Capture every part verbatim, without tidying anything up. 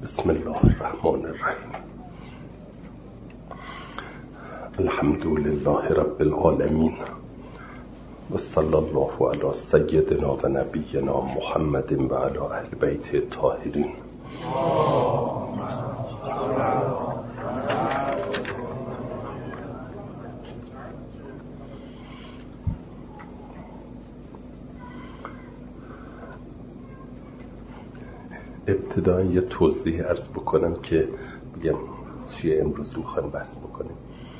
بسم الله الرحمن الرحیم. الحمد لله رب العالمین و صلی الله علی سیدنا و نبینا محمد و علی اهل بیت الطاهرین. ابتدا یه توضیح عرض بکنم که بگم چیه امروز میخوایم بحث بکنیم.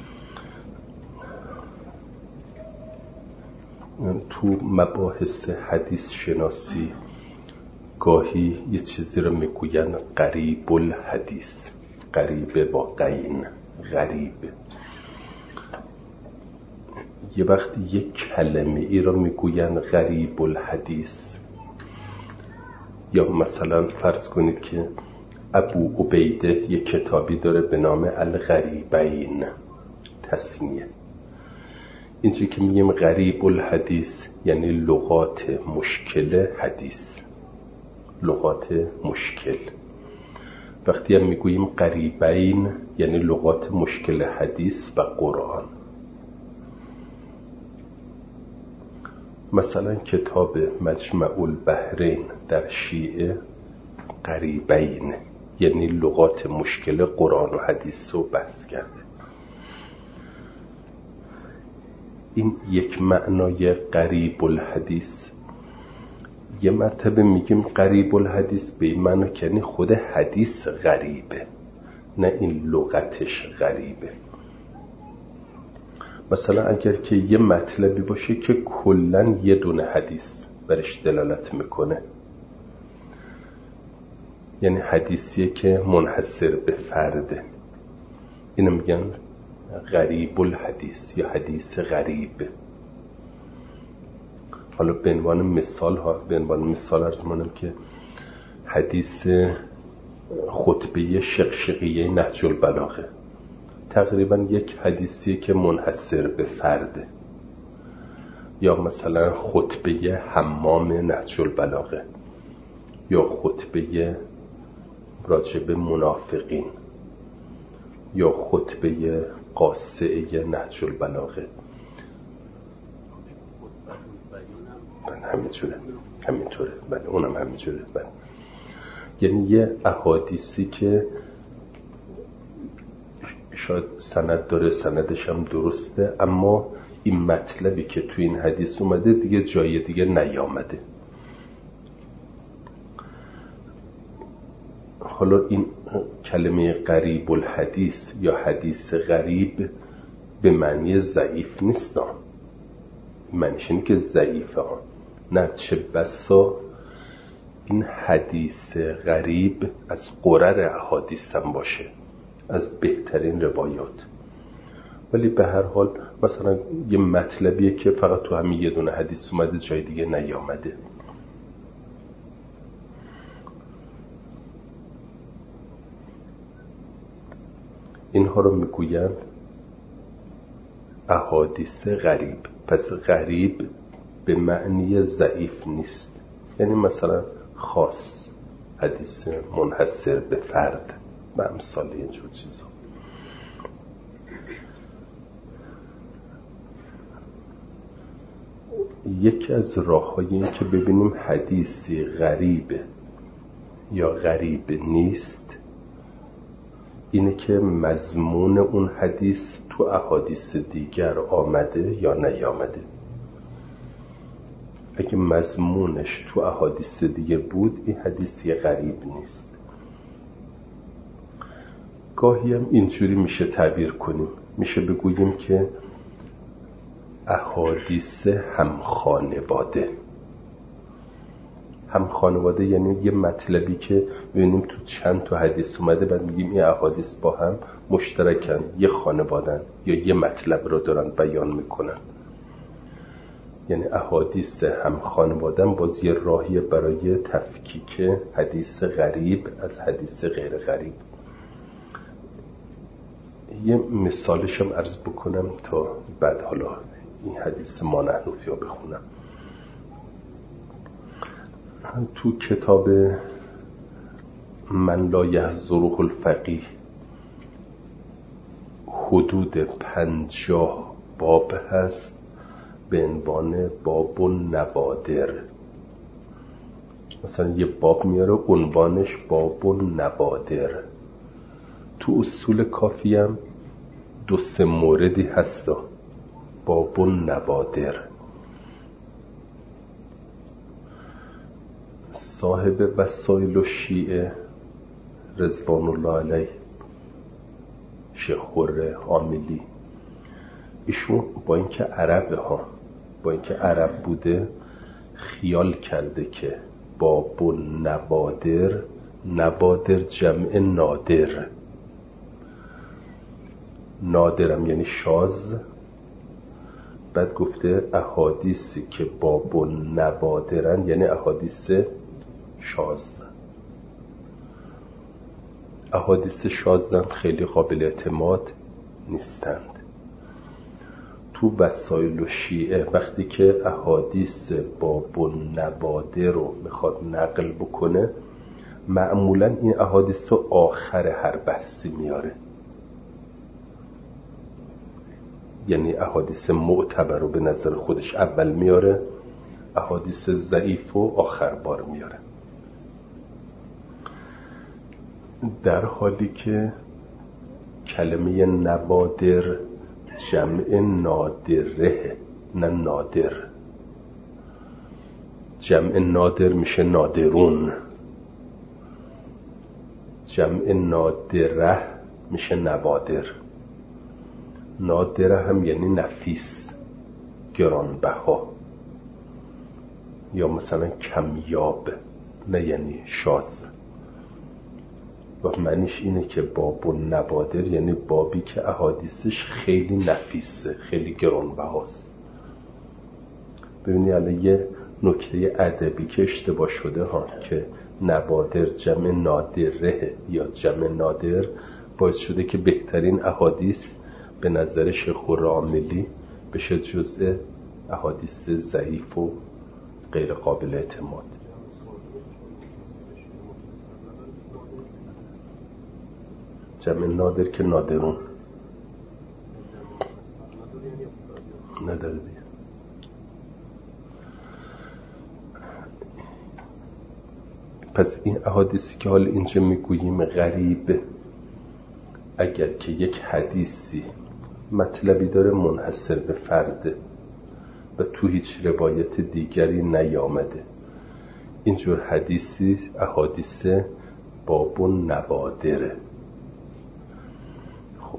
تو مباحث حدیث شناسی گاهی یه چیزی رو میگوین غریب الحدیث، غریبه با قین، غریب. یه وقتی یک کلمه ای رو میگوین غریب الحدیث، یا مثلا فرض کنید که ابو عبیده یک کتابی داره به نام الغریبین، تسنیه. اینجا که میگیم غریب الحدیث یعنی لغات مشکل حدیث، لغات مشکل. وقتی هم میگوییم غریبین یعنی لغات مشکل حدیث و قرآن. مثلا کتاب مجمع البحرین در شیعه غریبین یعنی لغات مشکل قرآن و حدیث رو بحث کرده. این یک معنای غریب الحدیث. یه مرتبه میگیم غریب الحدیث به این معنی که یعنی خود حدیث غریبه، نه این لغتش غریبه. مثلا اگر که یه مطلبی باشه که کلن یه دونه حدیث برش دلالت میکنه، یعنی حدیثیه که منحصر به فرده، اینو میگن غریب الحدیث یا حدیث غریب. حالا به عنوان مثال ها به عنوان مثال عرض کنم که حدیث خطبه شقشقیه نهج البلاغه تقریبا یک حدیثیه که منحصر به فرده، یا مثلا خطبه حمام نهج البلاغه، یا خطبه راجب منافقین، یا خطبه قاصعه نهج البلاغه. همینطوره همینطوره بله اونم همینطوره بله. یعنی یه احادیثی که شاید سند داره، سندش هم درسته، اما این مطلبی که تو این حدیث اومده دیگه جای دیگه نیامده. حالا این کلمه غریب الحدیث یا حدیث غریب به معنی ضعیف نیست، معنیش اینه که ضعیفه، نه چه بسا این حدیث غریب از قرر احادیث هم باشه، از بهترین روایات. ولی به هر حال مثلا یه مطلبیه که فقط تو همین یه دونه حدیث اومده، جای دیگه نیامده. اینها رو میگوین احادیث غریب. پس غریب به معنی ضعیف نیست، یعنی مثلا خاص، حدیث منحصر به فرد و امثال اینجور چیزا. یکی از راه‌هایی که ببینیم حدیثی غریبه یا غریب نیست اینه که مضمون اون حدیث تو احادیث دیگر آمده یا نیامده. اگه مضمونش تو احادیث دیگه بود این حدیثی غریب نیست. گاهی هم اینجوری میشه تعبیر کنیم، میشه بگوییم که احادیث هم خانواده. هم خانواده یعنی یه مطلبی که ببینیم تو چند تا حدیث اومده، بعد میگیم این احادیث با هم مشترکن، یه خانوادن یا یه مطلب رو دارن بیان میکنن. یعنی احادیث هم خانوادن باز یه راهیه برای تفکیک حدیث غریب از حدیث غیر غریب. یه مثالش هم عرض بکنم تا بعد حالا این حدیث ما نحنفی ها بخونم. تو کتاب من لا یحضره الفقیه حدود پنجاه باب هست به عنوان باب النوادر. مثلا یه باب میاره عنوانش باب النوادر. تو اصول کافی هم دو سه موردی هستا باب النوادر. صاحب وسائل الشیعه رضوان الله علیه شیخ خره عاملی، ایشون با اینکه عربه ها با اینکه عرب بوده خیال کرده که باب النوادر، نوادر جمع نادر، نادرم یعنی شاذ، بعد گفته احادیثی که باب النوادرن یعنی احادیث شاذ. احادیث شاذ هم خیلی قابل اعتماد نیستند. تو وسائل الشیعه وقتی که احادیث باب النوادر رو میخواد نقل بکنه معمولا این احادیث رو آخر هر بحثی میاره، یعنی احادیث معتبر رو به نظر خودش اول میاره، احادیث ضعیف رو آخر بار میاره، در حالی که کلمه نوادر جمع نادره نه نادر. جمع نادر میشه نادرون، جمع نادره میشه نوادر. نادره هم یعنی نفیس، گرانبها، یا مثلا کمیاب، نه یعنی شاذ. و معنیش اینه که باب النوادر یعنی بابی که احادیثش خیلی نفیسه، خیلی گرانبهاست. ببینی الان یه نکته ادبی که اشتباه شده ها که نوادر جمع نادره یا جمع نادر باعث شده که بهترین احادیث به نظر شیخ خره عاملی بشه جزء احادیث ضعیف و غیر قابل اعتماد. جمع نادر که نادرون نداره دیگه. پس این احادیثی که حال اینجا میگوییم غریب، اگر که یک حدیثی مطلبی داره منحصر به فرده و تو هیچ روایت دیگری نیامده، اینجور حدیثی احادیث باب النوادره. خب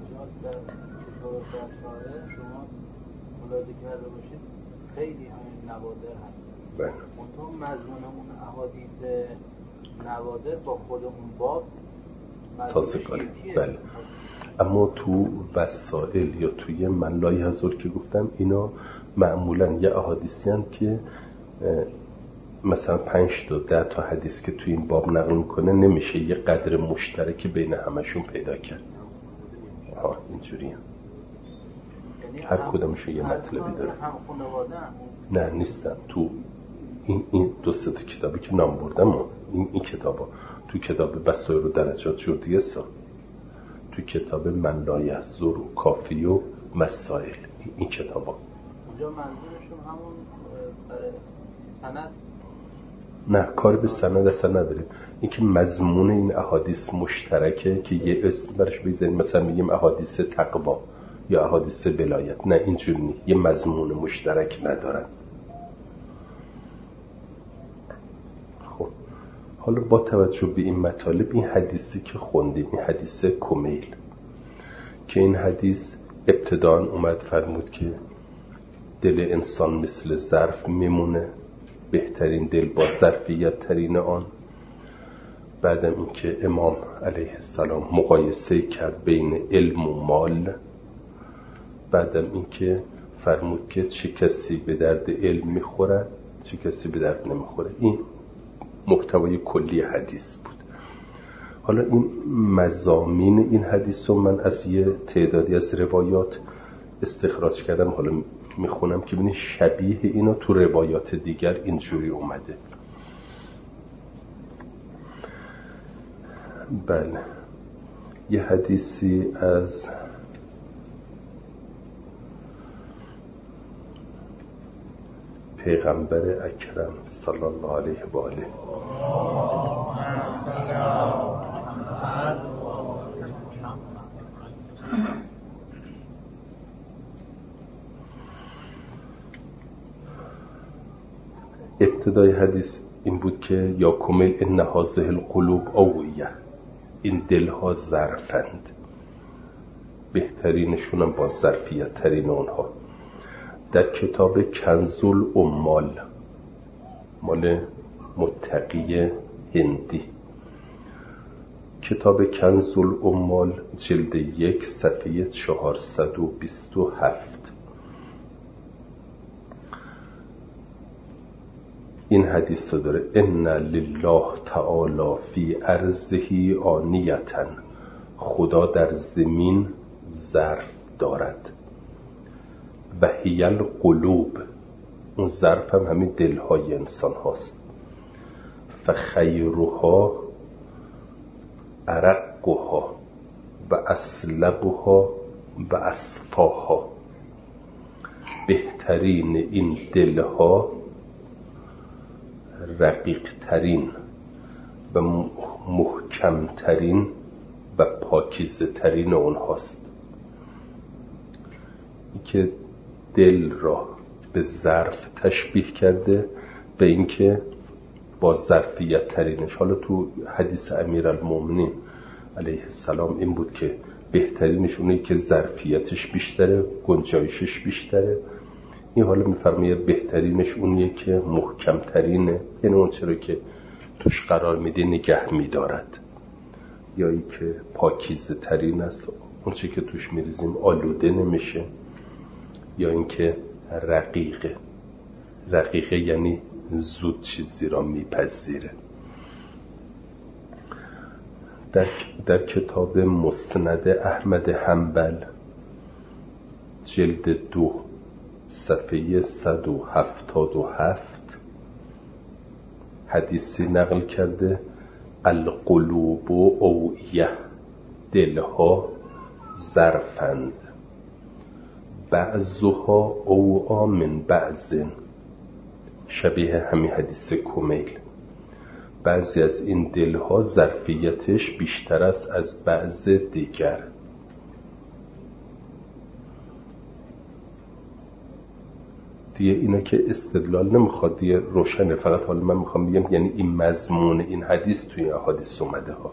شما ملاحظه کرده باشید خیلی همین نوادر هست. بله. منطقه مضمون اون احادیث نوادر با خود اون باب سازگاره. بله. اما تو وسائل یا توی من لا یحضر که گفتم اینا معمولا یه احادیثی هستند که مثلا پنج تا ده تا حدیث که توی این باب نقل میکنه نمیشه یه قدر مشترک بین همشون پیدا کرد. ها اینجوری هم. هر کدومشون یه مطلبی داره. نه نیستن تو این این دو سه تا کتابی که نام بردم، این این کتابا تو کتاب وسائل و درجات جور دیگه سا، تو کتاب من لا یحضر و کافی و مسائل، این کتابا. اونجا منظورشون همون سند؟ نه کار به سند اصلا نداریم. این که مضمون این احادیث مشترکه که یه اسم برش بذاریم، مثلا میگیم احادیث تقوا یا احادیث ولایت، نه اینجوری نیست، یه مضمون مشترک ندارن. خب حالا با توجه به این مطالب، این حدیثی که خوندیم، این حدیث کمیل که این حدیث ابتداً اومد فرمود که دل انسان مثل ظرف میمونه، بهترین دل با ظرفیت ترین آن. بعدم این که امام علیه السلام مقایسه کرد بین علم و مال. بعدم این که فرمود که چه کسی به درد علم میخورد، چه کسی به درد نمیخوره. این محتوای کلی حدیث بود. حالا این مضامین این حدیث رو من از یه تعدادی از روایات استخراج کردم، حالا میخونم که ببینید شبیه اینو تو روایات دیگر اینجوری اومده. بله، یه حدیثی از پیغمبر اکرم صلی الله علیه و آله ابتدای حدیث این بود که یا کمیل ان هذه القلوب اویه، این دلها ظرفند، بهترینشون هم با ظرفیت ترین اونها. در کتاب کنز الاموال مال متقی هندی، کتاب کنز الاموال جلد یک صفحه چهارصد و بیست و هفت این حدیث رو داره: ان لله تعالی فی ارضه آنیةً، خدا در زمین ظرف دارد، و هی القلوب، اون ظرف هم همین دلهای انسان هاست، فخیرها ارقها و اسلبها و اصفاها، بهترین این دلها رقیق ترین و محکم ترین و پاکیزه ترین اونهاست. این که دل را به ظرف تشبیه کرده، به اینکه با ظرفیت ترینش. حالا تو حدیث امیرالمومنین علیه السلام این بود که بهترینش اونه که ظرفیتش بیشتره، گنجایشش بیشتره. این حالا میفرمایه بهترینش اونیه که محکم ترینه، یعنی اون چرا که توش قرار میده نگه میدارد، یا ای که پاکیزه ترین است، اون چی که توش میریزیم آلوده نمیشه، یا اینکه رقیقه. رقیقه یعنی زود چیزی را میپذیره. در, در کتاب مسند احمد حنبل جلد دو صفحه صد و هفتاد و هفت حدیثی نقل کرده: القلوب اوعیه، دلها ظرفند، بعضها اوعا من بعض، شبیه همین حدیث کمیل. بعضی از این دلها ظرفیتش بیشتر است از بعض دیگر. دیگه اینا که استدلال نمیخواد، دیگه روشنه. فقط حالا من میخوام بگم یعنی این مضمون این حدیث توی احادیث اومده ها.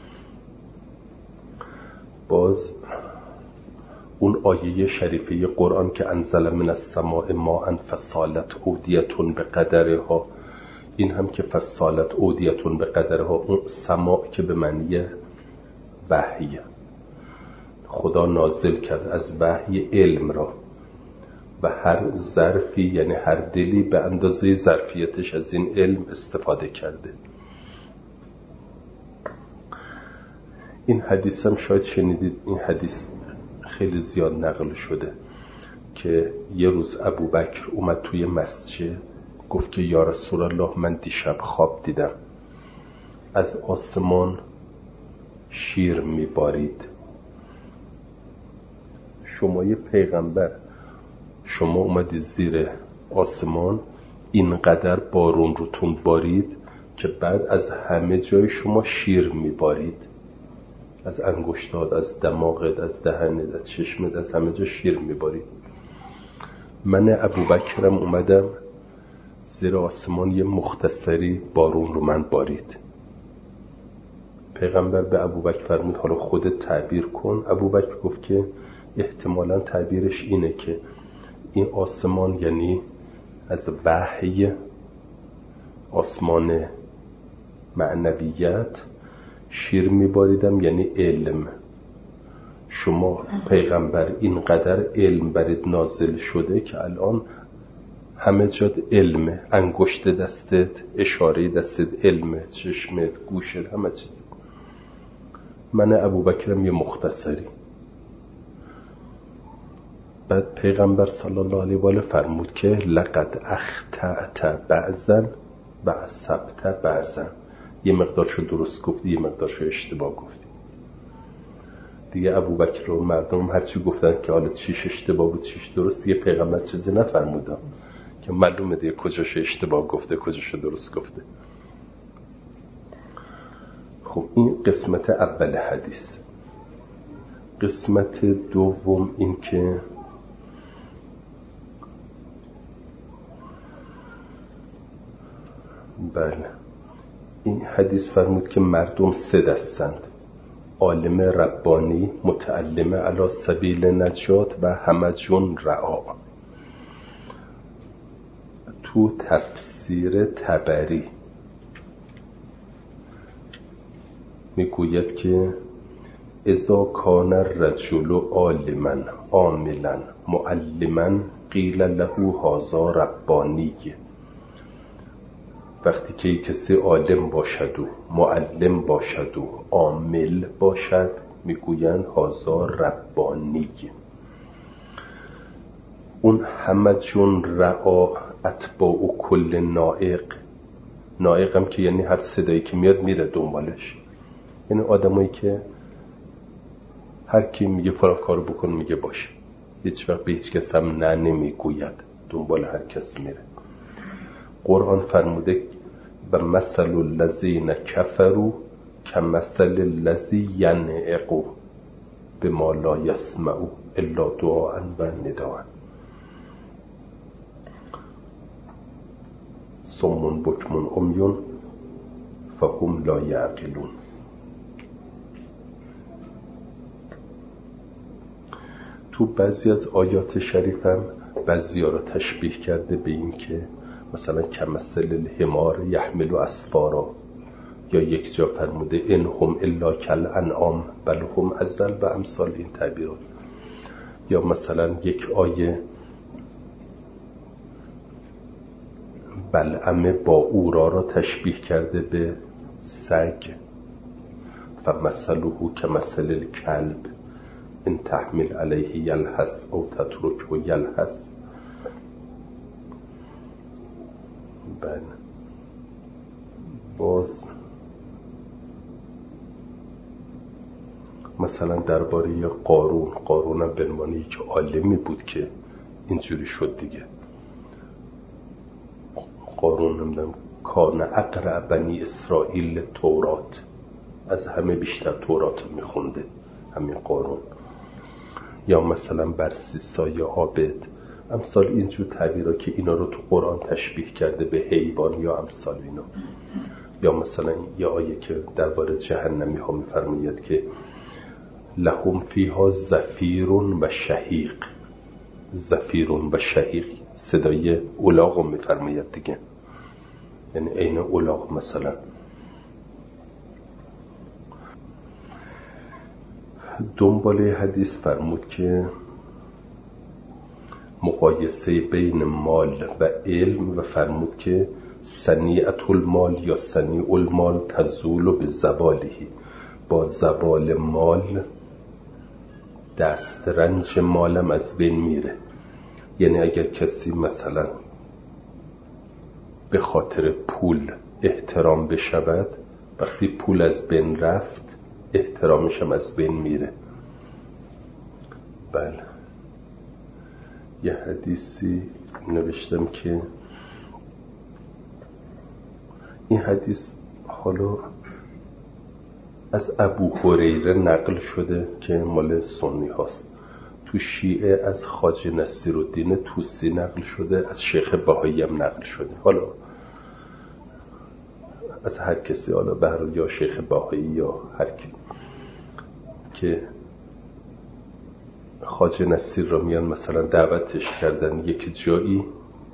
باز اون آیه شریفه قرآن که انزل من السماء ماء فسالت اودیتون به قدرها، این هم که فسالت اودیتون به قدرها، اون سماع که به معنی وحی، خدا نازل کرد از وحی علم را، و هر ظرفی یعنی هر دلی به اندازه ظرفیتش از این علم استفاده کرده. این حدیث هم شاید شنیدید، این حدیث خیلی زیاد نقل شده که یه روز ابوبکر اومد توی مسجد، گفت که یا رسول الله من دیشب خواب دیدم از آسمان شیر میبارید. شما یه پیغمبر، شما اومدید زیر آسمان، اینقدر بارون روتون بارید که بعد از همه جای شما شیر میبارید، از انگشتات، از دماغت، از دهنت، از چشمت، از همه جا شیر میبارید. من ابوبکرم اومدم زیر آسمان، یه مختصری بارون رو من بارید. پیغمبر به ابوبکر فرمود حالا خودت تعبیر کن. ابوبکر گفت که احتمالاً تعبیرش اینه که این آسمان یعنی از وحی، آسمان معنویت شیر میباریدم یعنی علم. شما پیغمبر اینقدر علم برید نازل شده که الان همه جات علمه، انگشت دستت، اشاره دستت علمه، چشمت، گوشت، همه چیز. من ابوبکرم یه مختصری. بعد پیغمبر صلی الله علیه و آله فرمود که لقد اخطأت بعضا و اصبت بعضا، یه مقدارشو درست گفتی، یه مقدارشو اشتباه گفتی. دیگه ابوبکر و مردم هرچی گفتن که حالا چیش اشتباه بود چیش درست، دیگه پیغمبر چیزی نفرمودن که معلومه دیگه کجاشو اشتباه گفته کجاشو درست گفته. خب این قسمت اول حدیث. قسمت دوم این که بله این حدیث فرمود که مردم سه دستند: عالم ربانی، متعلم علی سبیل نجات و همجون رعا. تو تفسیر طبری میگوید که اذا کان الرجل عالما عاملا معلما قیل له هذا ربانی. وقتی که کسی عالم باشد و معلم باشد و عامل باشد میگویند هذا ربانی. اون همجون رعا اتباع کل نائق. نائق هم که یعنی هر صدایی که میاد میره دنبالش، یعنی آدمایی که هر کی میگه فلان کارو بکن میگه باشه، هیچ وقت به هیچ کس هم نه نمیگوید، دنبال هر کس میره. قرآن فرموده و مثل الذین کفروا کمثل الذی ینعق بما لا یسمع الا دعاء و نداء صم بکم عمی فهم لا یعقلون. تو بعضی از آیات شریف هم بعضی‌ها را تشبیه کرده به این که مثلا کمثل الحمار یحمل اسفارا، یا یک جا فرموده ان هم الا کالانعام بل هم اضل و امثال این تعبیرات. یا مثلا یک آیه بلعم با اورا را تشبیه کرده به سگ، فمثله کمثل الکلب ان تحمل علیه یلهث او تترکه یلهث. بله باز مثلا درباره قارون، قارون هم به عنوان یک عالمی بود که اینجوری شد دیگه. قارون نمیدونم کان اقرأ بنی اسرائیل تورات، از همه بیشتر تورات میخونده همین قارون. یا مثلا برسیسا یا عابد، امثال اینجور تعبیرها که اینا رو تو قرآن تشبیه کرده به حیوان یا امثال اینا. یا مثلا یه آیه که درباره جهنمی ها میفرماید که لهم فیها زفیر و شهیق. زفیر و شهیق صدای الاغ رو میفرماید دیگه، یعنی عین الاغ. مثلا دنباله حدیث فرمود که مقایسه بین مال و علم، و فرمود که صنیعت المال یا صنیع المال تزول به زوالهی، با زوال مال دسترنج مالم از بین میره. یعنی اگر کسی مثلا به خاطر پول احترام بشود، وقتی پول از بین رفت احترامش هم از بین میره. بله یه حدیثی نوشتم که این حدیث حالا از ابو هریره نقل شده که مال سنی هاست، تو شیعه از خواجه نصیرالدین طوسی نقل شده، از شیخ بهایی هم نقل شده. حالا از هر کسی، حالا بهر یا شیخ بهایی یا هر کی که خواجه نصیر را میان مثلا دعوتش کردن یک جایی،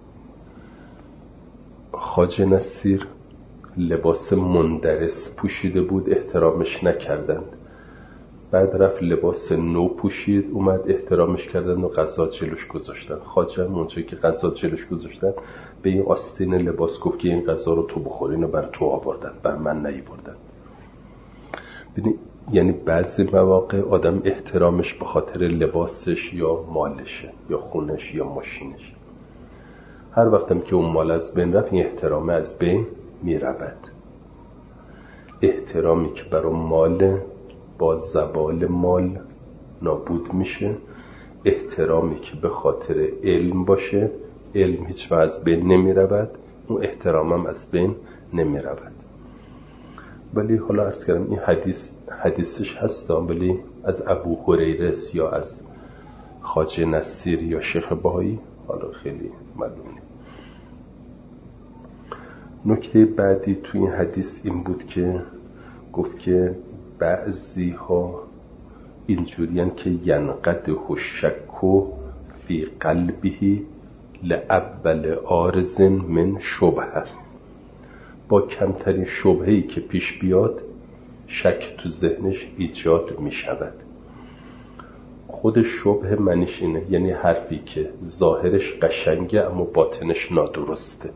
خواجه نصیر لباس مندرس پوشیده بود، احترامش نکردند. بعد رفت لباس نو پوشید، اومد احترامش کردن و غذا جلوش گذاشتن. خواجه هم اونجایی که غذا جلوش گذاشتن به این آستین لباس گفت که این غذا رو تو بخورین و بر تو آوردن، بر من نیاوردن. ببین یعنی بعضی مواقع آدم احترامش به خاطر لباسش یا مالشه یا خونش یا ماشینش. هر وقتم که اون مال از بین رفت این احترام از بین می رود. احترامی که برای مال با زوال مال نابود میشه، احترامی که به خاطر علم باشه، علم هیچ وقت از بین نمی رود، اون احترامم از بین نمی رود. ولی حالا عرض کردم این حدیث حدیثش هستا، ولی از ابو هریره یا از خواجه نصیر یا شیخ بهایی حالا خیلی معلومه. نکته بعدی تو این حدیث این بود که گفت که بعضی ها اینجورین که ینقده شک فی قلبه لأول عارض من شبهه، با کمترین شبهه‌ای که پیش بیاد شک تو ذهنش ایجاد می شود. خود شبهه معنیش اینه، یعنی حرفی که ظاهرش قشنگه اما باطنش نادرسته.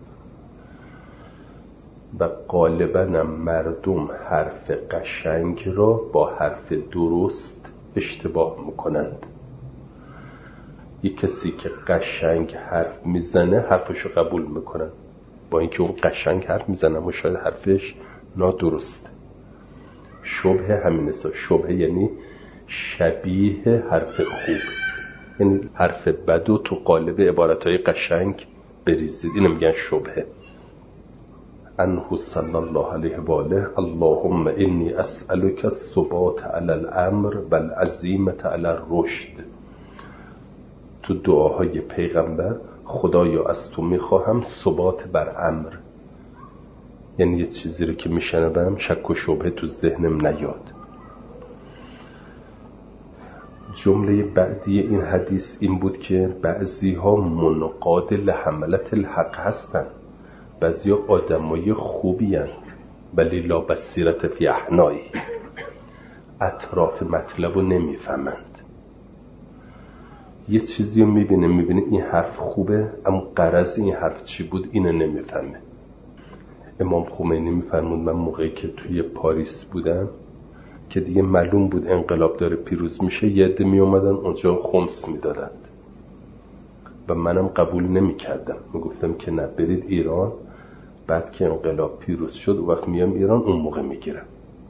و غالباً هم مردم حرف قشنگ را با حرف درست اشتباه میکنند. یک کسی که قشنگ حرف میزنه حرفشو قبول میکنن، با اینکه اون قشنگ حرف میزنه اما شاید حرفش نادرسته. شبهه همین است. شبهه یعنی شبیه حرف خوب، یعنی حرف بدو تو قالب عبارتهای قشنگ بریزید، اینو میگن شبهه. انه صلی الله علیه و آله اللهم انی اسألک الثبات علی الامر و العزیمة علی الرشد. تو دعاهای پیغمبر خدایا از تو میخواهم ثبات بر امر، یعنی یه چیزی رو که میشنوم شک و شبهه تو ذهنم نیاد. جمله بعدی این حدیث این بود که بعضی ها منقاد لحملت الحق هستن، بعضی ها آدمای خوبی هستن ولی لا بصیرت فی احنایی، اطراف مطلب رو نمیفهمند. یه چیزی رو میبینه میبینه این حرف خوبه اما غرض این حرف چی بود اینو نمیفهمه. امام خمینی میفرمود من موقعی که توی پاریس بودم که دیگه معلوم بود انقلاب داره پیروز میشه، یه عده میومدن اونجا خمس میدادند و منم قبول نمیکردم، میگفتم که نه برید ایران، بعد که انقلاب پیروز شد و وقت میام ایران اون موقع میگیرم.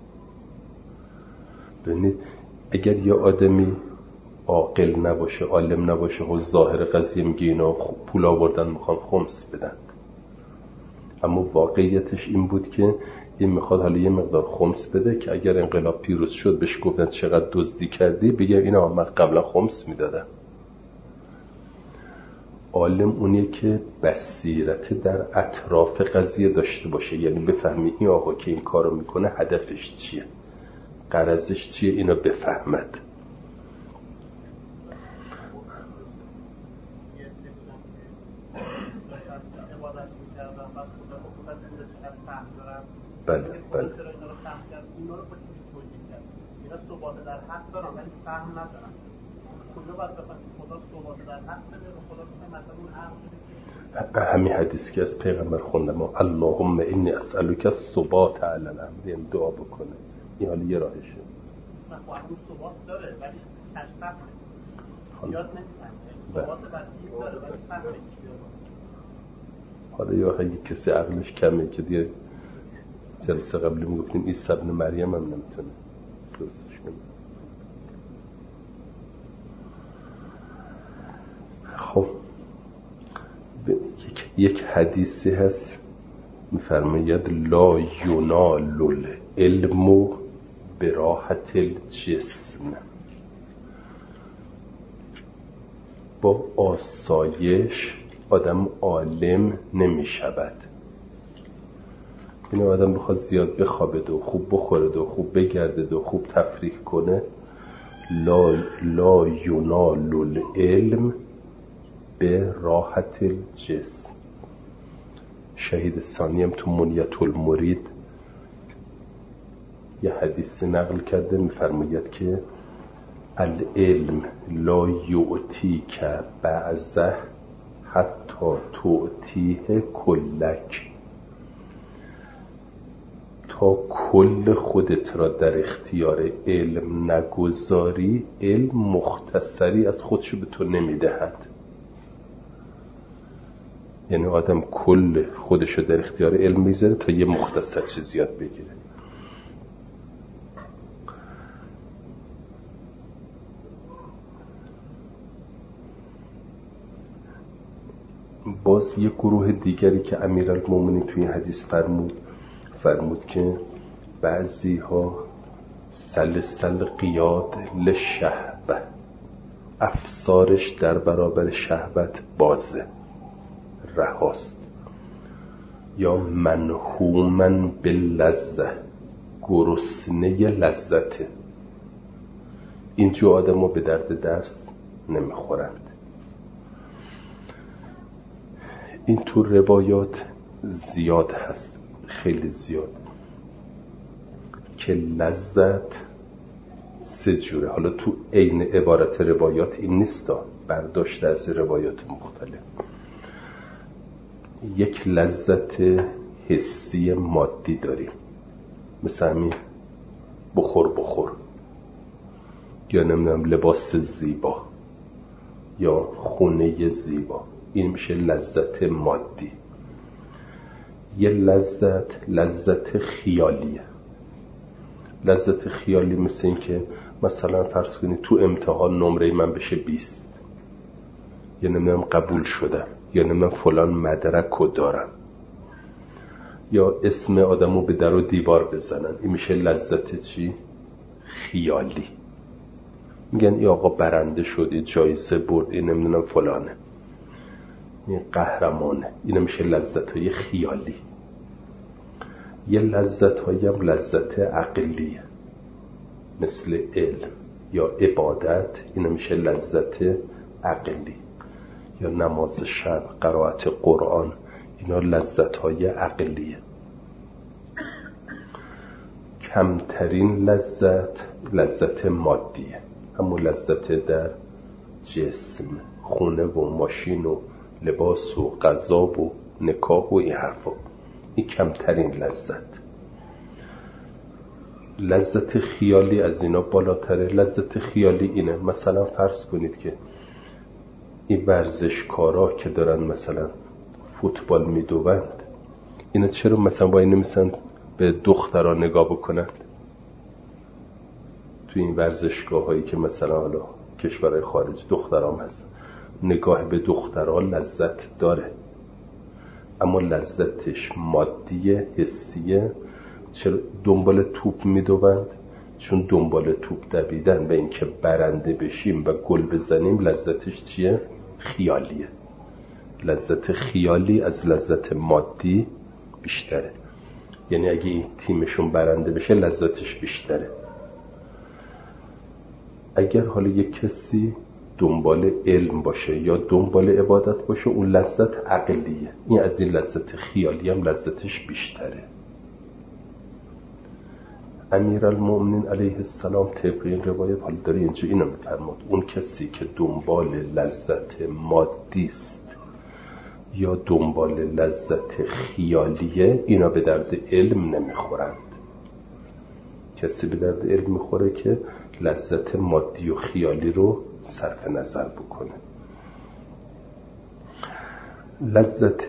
ببینید اگر یه آدمی عاقل نباشه، عالم نباشه و ظاهر قضیه میگه اینا پول آوردن میخوان خمس بدن، اما واقعیتش این بود که این میخواد حالا یه مقدار خمس بده که اگر انقلاب پیروز شد بهش گفتن چقدر دزدی کردی بگه اینا من قبلا خمس میدادم. عالم اونیه که بصیرت در اطراف قضیه داشته باشه، یعنی بفهمی این آقا که این کارو میکنه هدفش چیه، غرضش چیه، اینو بفهمد. بله بله همین حدیث که از پیغمبر خوندم اللهم انی اسألک الثبات علی الامر، یعنی دعا بکنه. این حالا یه راهشه. ثبات داره ولی تشخیص یاد نمی‌کنه. ثبات وسیع داره ولی فهمش حالا یا اگه کسی عقلش کمه که دیگه جلسه قبلی میگفتیم عیسی ابن مریم هم نمیتونه درستش کنه. خب یک, یک حدیثی هست میفرماید لا ینال العلم براحت الجسم، با آسایش آدم عالم نمی شود. این آدم بخواد زیاد بخوابه و خوب بخوره و خوب بگرده و خوب تفریح کنه، لا, لا ینال العلم به راحت الجسم. شهید ثانی هم تو منیت المرید یه حدیث نقل کرده میفرماید که العلم لا یعطیک بعضه حتی تعطیه کلک، تا کل خودت را در اختیار علم نگذاری علم مختصری از خودشو به تو نمیدهد. یعنی آدم کل خودشو در اختیار علم میذاره تا یه مختصر چیز یاد بگیره. باز یک گروه دیگری که امیرالمومنین توی این حدیث فرمود فرمود که بعضی ها سلسل قیاد لشهوه، افسارش در برابر شهوت بازه، رهاست. یا منهومن باللذه، گرسنه لذته. اینجا آدم ها به درد درس نمیخورند. این تو روایات زیاد هست، خیلی زیاد، که لذت سه جوره. حالا تو عین عبارت روایات این نیستا، برداشت از روایات مختلف. یک لذت حسی مادی داریم، مثل همین بخور بخور، یا نمیدونم لباس زیبا، یا خونه زیبا. این میشه لذت مادی. یه لذت لذت خیالیه. لذت خیالی مثل این که مثلا فرض کنید تو امتحان نمره من بشه بیست، یا نمیدونم قبول شدم، یا نمیدونم فلان مدرک رو دارم، یا اسم آدمو به در و دیوار بزنن. این میشه لذت چی؟ خیالی. میگن ای آقا برنده شدی، جایزه برد، این نمیدونم فلانه، این قهرمانه. این میشه لذت های خیالی. یه لذت هایی هم لذت عقلیه، مثل علم یا عبادت. این میشه لذت عقلی. یا نماز شب، قرائت قرآن، اینا لذت های عقلیه. کمترین لذت لذت مادیه، همون لذت در جسم، خونه و ماشین و لباس و غذا و نکاح و این حرفا. این کمترین لذت. لذت خیالی از اینا بالاتره. لذت خیالی اینه، مثلا فرض کنید که این ورزشکارا که دارن مثلا فوتبال میدوند، اینا چرا مثلا با این نمیسن به دخترها نگاه بکنن؟ توی این ورزشگاه هایی که مثلا حالا کشورهای خارج دخترام هست، نگاه به دخترها لذت داره، اما لذتش مادیه، حسیه. چرا دنبال توپ میدوند؟ چون دنبال توپ دویدن و اینکه برنده بشیم و گل بزنیم لذتش چیه؟ خیالیه. لذت خیالی از لذت مادی بیشتره. یعنی اگه این تیمشون برنده بشه لذتش بیشتره. اگر حالا یک کسی دنبال علم باشه یا دنبال عبادت باشه، اون لذت عقلیه. این از این لذت خیالی هم لذتش بیشتره. امیرالمومنین علیه السلام طبق این روایت حالا داره اینجا اینو میفرماد: اون کسی که دنبال لذت مادی است یا دنبال لذت خیالیه، اینا به درد علم نمیخورند. کسی به درد علم میخوره که لذت مادی و خیالی رو صرف نظر بکنه. لذت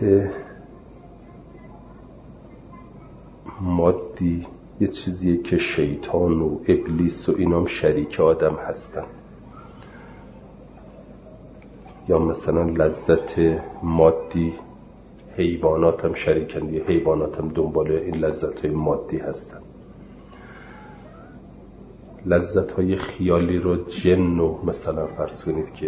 مادی یه چیزیه که شیطان و ابلیس و اینام شریک آدم هستن. یا مثلا لذت مادی حیوانات هم شریکن، یه حیوانات هم دنبال این لذت های مادی هستن. لذت های خیالی رو جن و مثلا فرض کنید که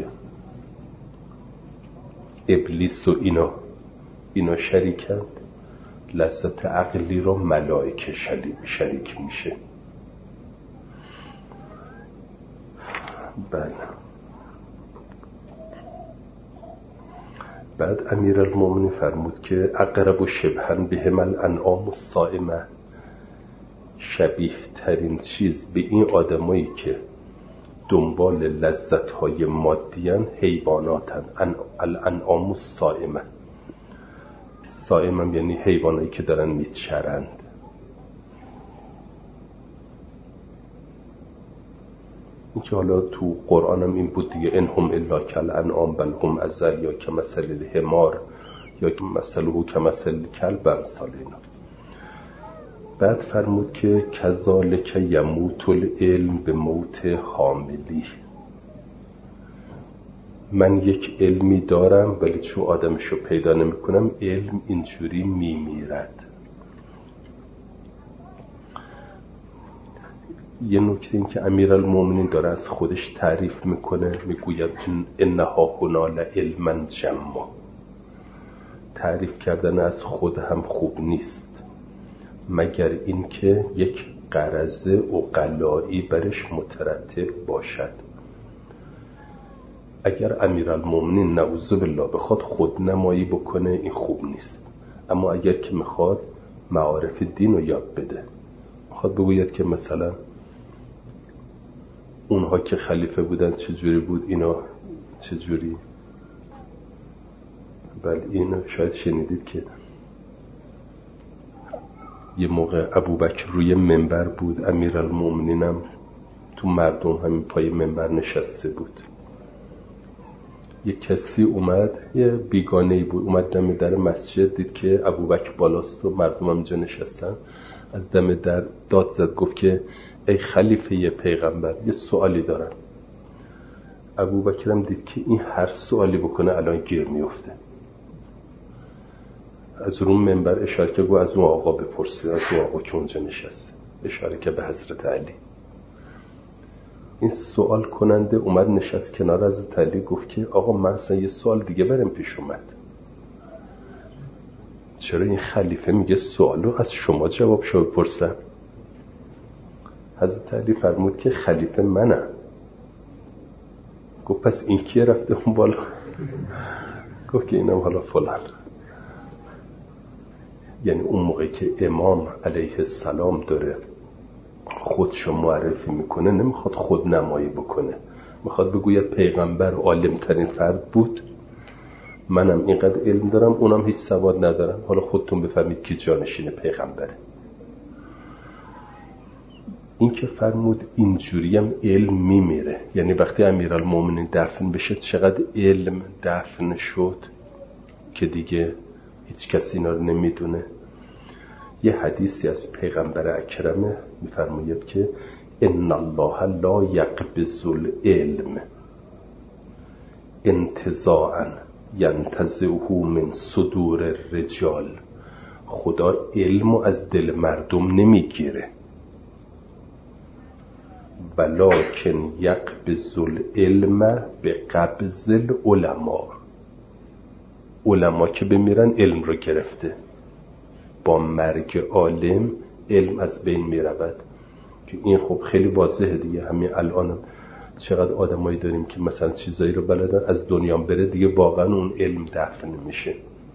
ابلیس و اینا اینا شریکن. لذت عقلی رو ملائکه شریک میشه. بله. بعد امیرالمومنین فرمود که اقرب و شبهن بهم الانعام الصائمه، شبیه ترین چیز به این آدمایی که دنبال لذت های مادیان حیواناتن. الانعام الصائمه، صائم یعنی حیوانایی که دارن میچرند. این که حالا تو قرآن هم این بود دیگه: انهم الا کالانعام بل هم اضل، یا کمثل الحمار، یا مثله کمثل الکلب، امثال اینا. بعد فرمود که کذالک یموت العلم به موت حاملی. من یک علمی دارم ولی چون آدمشو پیدا نمی کنم علم اینجوری میمیرد. یه نکته این که امیرالمومنین داره از خودش تعریف میکنه، میگوید انها هنال علما جما. تعریف کردن از خود هم خوب نیست مگر اینکه یک غرض عقلایی برش مترتب باشد. اگر امیرالمومنین نعوذ بالله بخواد خودنمایی بکنه این خوب نیست، اما اگر که میخواد معارف دین رو یاد بده، میخواد بگوید که مثلا اونها که خلیفه بودن چجوری بود، اینا چجوری. بله اینو شاید شنیدید که یه موقع ابوبکر روی منبر بود، امیرالمومنین هم تو مردم همین پای منبر نشسته بود. یه کسی اومد، یه بیگانه‌ای بود، اومد دم در مسجد، دید که ابوبکر بالاست و مردم هم اینجا نشستن، از دم در داد زد، گفت که ای خلیفه پیغمبر یه سوالی دارم. ابوبکر هم دید که این هر سوالی بکنه الان گیر میفته. از اون منبر اشاره که گفت از اون آقا بپرسید، از اون آقا که اونجا نشسته، اشاره که به حضرت علی. این سوال کننده اومد نشست کنار حضرت علی، گفت که آقا من اصلا یه سوال دیگه برم پیش اومد، چرا این خلیفه میگه سوالو از شما جواب شو بپرسم؟ حضرت علی فرمود که خلیفه منم. گفت پس این کیه رفته اون بالا؟ گفت که اینم حالا فلان. یعنی اون موقع که امام علیه السلام داره خودشو معرفی میکنه نمیخواد خود نمایی بکنه، میخواد بگوید پیغمبر عالم ترین فرد بود، منم اینقدر علم دارم اونم هیچ سواد ندارم، حالا خودتون بفهمید که جانشین پیغمبره. این که فرمود اینجوری هم علم میمیره، یعنی وقتی امیرالمومنین دفن بشه چقدر علم دفن شد که دیگه هیچ کسی اینا رو نمیدونه. یه حدیثی از پیغمبر اکرمه میفرماید که ان الله لا یقبض العلم انتزاعا ینتزعه من صدور الرجال. خدا علمو از دل مردم نمیگیره، ولکن یقبض العلم به قبض العلماء. علما که بمیرن علم رو گرفته، با مرگ عالم علم از بین می رود. که این خب خیلی واضحه دیگه. همین الان چقدر آدمایی داریم که مثلا چیزایی رو بلدن، از دنیا بره دیگه واقعا اون علم دفن میشه.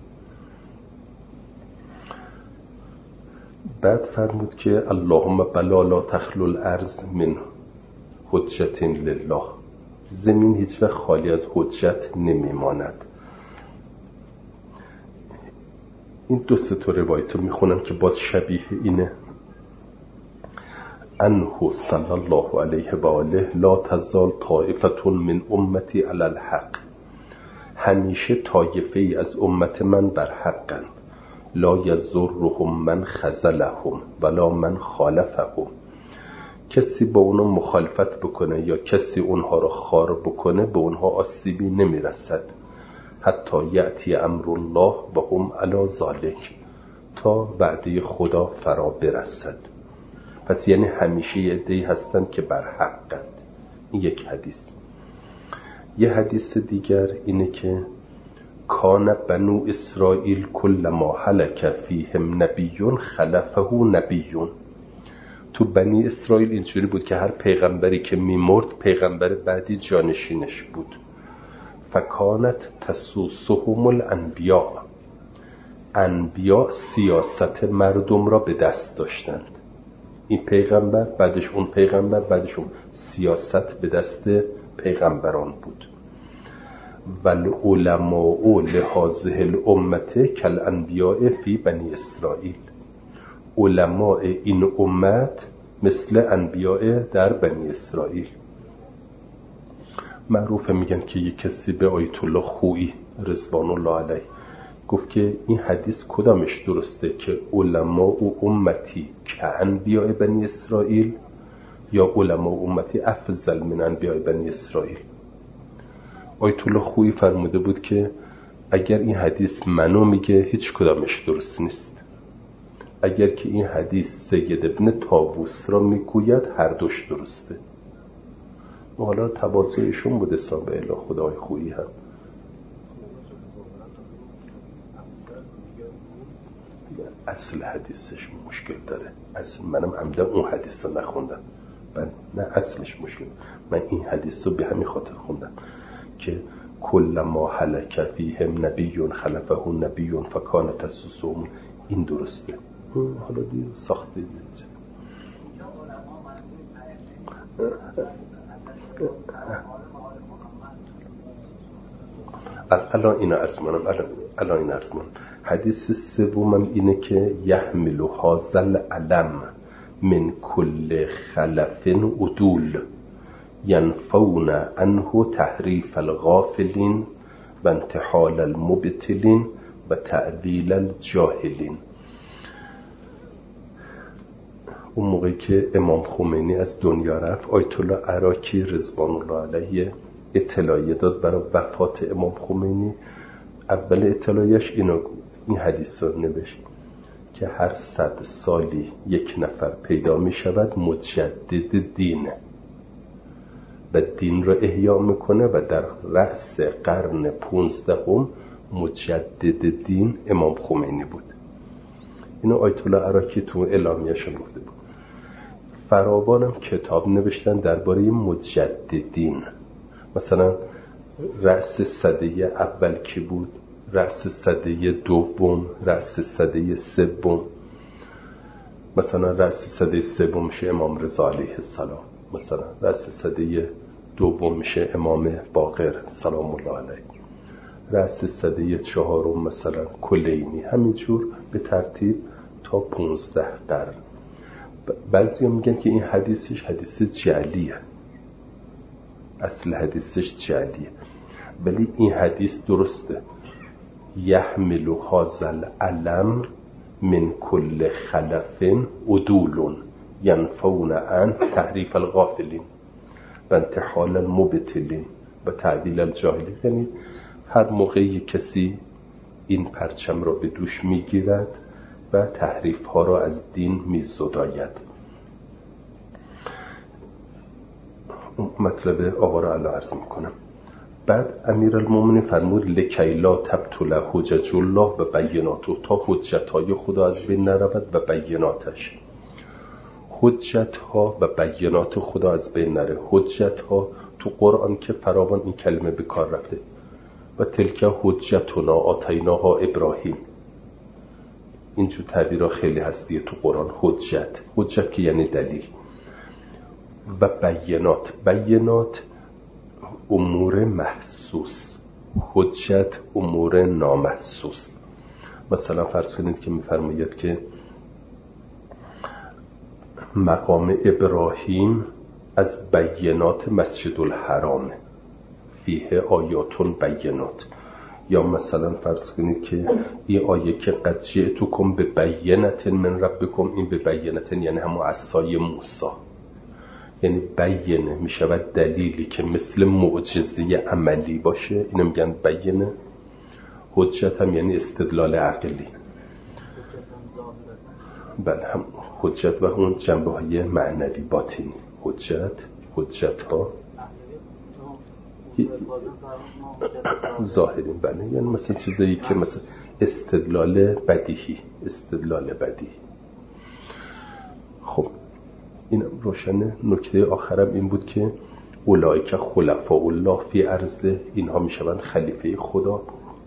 بعد فرمود که اللهم بلا لا تخلو الارض من حجت لله. زمین هیچ وقت خالی از حجت نمیماند. این دو سه تا روایت رو میخونم که باز شبیه اینه. عنه صلی الله علیه و آله لا تزال طائفة من امتی علی الحق. همیشه طایفه ای از امت من بر حقند. لا یضرهم من خذلهم ولا من خالفهم. کسی با اونها مخالفت بکنه یا کسی اونها رو خار بکنه به اونها آسیبی نمیرسد، حتی یأتی امر الله و هم علی ذالک، تا وعده خدا فرا برسد. پس یعنی همیشه یه عده‌ای هستن که بر حقند. این یک حدیث. یه حدیث دیگر اینه که کان بنو اسرائیل کل ما هلک فیهم نبیون خلفه نبیون. تو بنی اسرائیل اینجوری بود که هر پیغمبری که میمرد پیغمبر بعدی جانشینش بود. فکانت تسوسهم الانبیاء. انبیاء سیاست مردم را به دست داشتند. این پیغمبر بعدش اون پیغمبر بعدش اون، سیاست به دست پیغمبران بود. والعلماء لهذه الامه کالانبیاء فی بنی اسرائیل. علماء این امت مثل انبیاء در بنی اسرائیل. معروفه میگن که یک کسی به آیت الله خویی رضوان الله علیه گفت که این حدیث کدامش درسته، که علماء و امتی که انبیاء بنی اسرائیل یا علماء و امتی افضل من انبیاء بنی اسرائیل. آیت الله خویی فرموده بود که اگر این حدیث منو میگه هیچ کدامش درست نیست، اگر که این حدیث سید ابن طاووس را میگوید هر دوش درسته. و حالا تواضعشون بوده حساب اله خدای خویی هم. اصل حدیثش مشکل داره، اصل منم عمدن اون حدیث رو نخوندم، من نه اصلش مشکل، من این حدیث رو به همین خاطر خوندم که کل ما هلک فیهم نبی خلفه نبی فکان تسوسهم، این درسته. حالا دیگه ساخته دیگه. الان اینا عرض منم الان این عرض منم حدیث سومم اینه که یحمل هذا العلم من کل خلف عدول ینفون عنه تحریف الغافلین و انتحال المبتلین و تعویل الجاهلین. اون موقعی که امام خمینی از دنیا رفت، آیت الله عراقی رضوان الله علیه اطلاعیه داد برای وفات امام خمینی. اول اطلاعیش اینو این حدیث رو نوشت که هر صد سالی یک نفر پیدا می شود مجدد دینه و دین رو احیا میکنه و در رأس قرن پونزدهم مجدد دین امام خمینی بود. اینو آیت الله عراقی تو اعلامیه‌اش گفته بود. فراوانم کتاب نوشتن درباره مجددین، مثلا رأس سده اول کی بود، رأس سده دوم، رأس سده سوم. مثلا رأس سده سوم میشه امام رضا علیه السلام، مثلا رأس سده دوم میشه امام باقر سلام الله علیه، رأس سده چهارم مثلا کلینی، همینجور به ترتیب تا پونزده قرن. بعضی میگن که این حدیثش حدیث جعلیه، اصل حدیثش جعلیه، ولی این حدیث درسته. یحمل هذا العلم من کل خلف عدول ینفون عن تحریف الغافلین و انتحال المبتلین و تعدیل الجاهلین. یعنی هر موقعی کسی این پرچم را به دوش میگیرد و تحریف ها را از دین میزداید. مطلب آقا را الان عرض میکنم. بعد امیرالمومنین فرمود لکی لا تبطل حجج الله و بیناته، تا حجت های خدا از بین نرود و بیناتش. حجت ها و بینات خدا از بین نره. حجت ها تو قرآن که فراوان این کلمه به کار رفته و تلک حجتنا آتیناها ابراهیم، اینجور تعبیرها خیلی هستیه تو قرآن. حجت حجت که یعنی دلیل. و بینات بینات امور محسوس، حجت امور نامحسوس. مثلا فرض کنید که میفرماید که مقام ابراهیم از بینات مسجد الحرام فیه آیاتون بینات. یا مثلا فرض کنید که این آیه که قد جئتکم به بینت من ربکم، این به بینت یعنی همون عصای موسی، یعنی بینه می شود دلیلی که مثل معجزه عملی باشه، اینو میگن بینه. حجت هم یعنی استدلال عقلی. بله، هم حجت و اون جنبه های معنوی باطنی. حجت حجت ها ظاهرین، بله، یعنی مثلا چیزایی که مثلا استدلال بدیهی استدلال بدیهی. خب این روشنه. نکته آخرم این بود که اولئک خلفاء الله فی ارضه، اینها میشوند خلیفه خدا.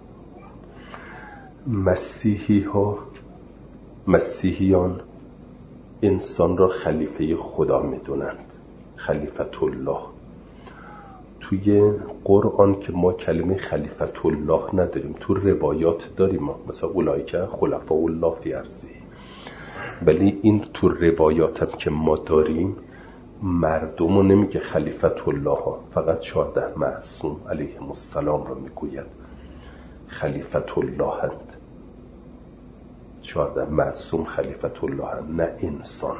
مسیحی ها مسیحیان انسان را خلیفه خدا میدونند، خلیفت الله. توی قرآن که ما کلمه خلیفت الله نداریم، تو روایات داریم ما، مثلا اولئک خلفاء الله فی ارضه، ولی این تو روایات هم که ما داریم مردم رو نمیگه خلیفت الله ها، فقط چهارده معصوم علیهم السلام رو میگوید خلیفت الله هند. چهارده معصوم خلیفت الله هند، نه انسان.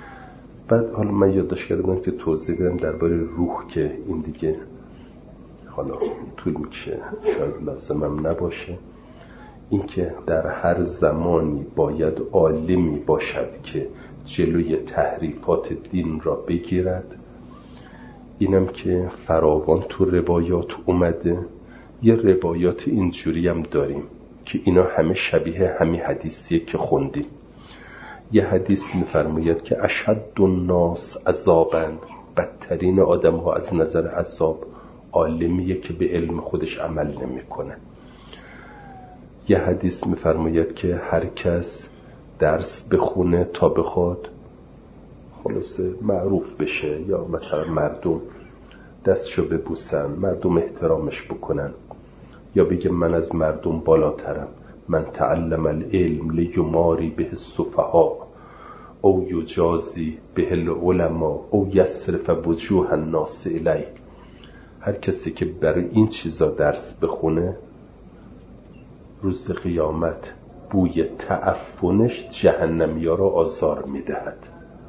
بعد حالا من یادداشت کردم که توضیح بدم درباره روح، که این دیگه حالا طول میکشه شاید لازمم نباشه، اینکه در هر زمانی باید عالمی باشد که جلوی تحریفات دین را بگیرد. اینم که فراوان تو روایات اومده. یه روایات اینجوری هم داریم که اینا همه شبیه همین حدیثیه که خوندیم. یه حدیث میفرماید که اشد الناس عذاباً، بدترین آدم ها از نظر عذاب عالمیه که به علم خودش عمل نمیکنه. یه حدیث میفرماید که هر کس درس بخونه تا بخواد خلاصه معروف بشه، یا مثلا مردم دستشو ببوسن، مردم احترامش بکنن، یا بگه من از مردم بالاترم، من تعلم العلم لیماری به السفهاء او یجازی به العلماء او یصرف وجوه الناس الیه. هر کسی که برای این چیزا درس بخونه روز قیامت بوی تعفنش جهنمیا را آزار میدهد.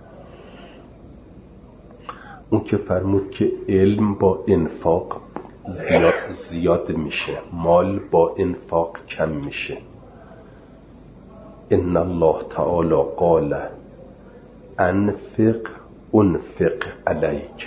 اون که فرمود که علم با انفاق زیاد, زیاد میشه، مال با انفاق کم میشه. ان الله تعالی قال انفق انفق علیک،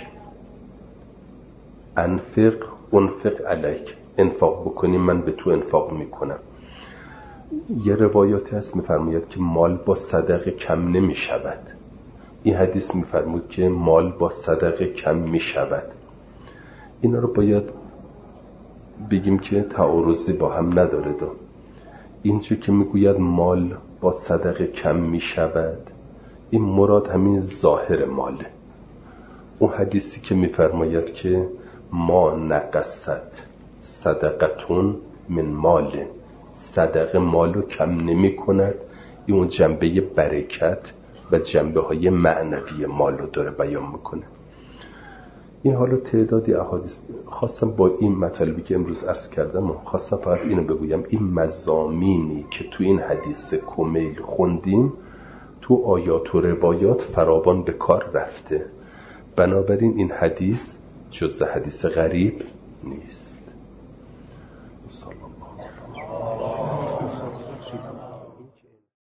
انفق انفق علیک، انفاق بکنی من به تو انفاق میکنم. یه روایاتی هست میفرماید که مال با صدقه کم نمیشود. این حدیث میفرمود که مال با صدقه کم میشود. اینا رو باید بگیم که تعارضی با هم نداره. دو اینجا که میگوید مال با صدقه کم میشود، این مراد همین ظاهر ماله. اون حدیثی که میفرماید که ما نقصت صدقتون من مال، صدقه مالو کم نمی کند، این اون جنبه برکت و جنبه های معنوی مالو داره بیان میکنه. این حالا تعدادی احادیث خواستم با این مطالبی که امروز عرض کردم خواستم فقط اینو بگویم، این مضامینی که تو این حدیث کمیل خوندیم تو آیات و روایات فراوان به کار رفته. بنابراین این حدیث جز حدیث غریب نیست.